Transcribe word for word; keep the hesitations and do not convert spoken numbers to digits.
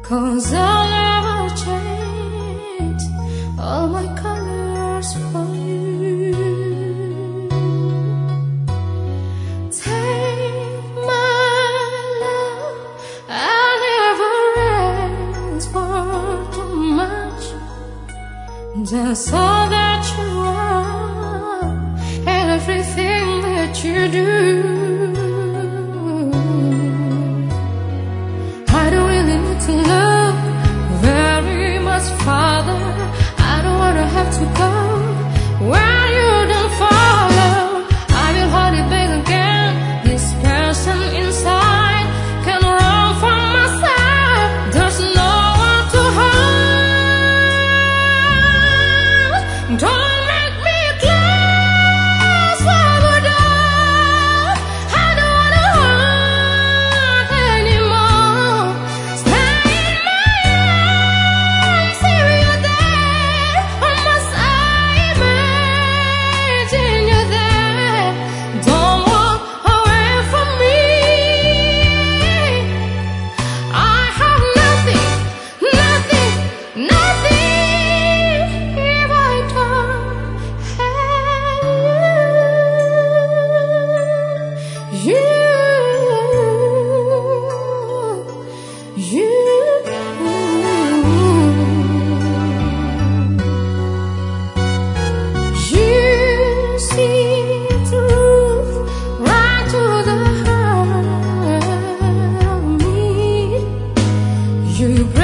'cause I'll never change all my colors for you. Take my love, I never ask for too much, just all that you are and everything that you do. To love very much farther. I don't wanna have to go where you don't follow. I will hold it back again. This person inside can run from my side. There's no one to hold. Don't make me close for the door. I don't wanna hurt anymore. You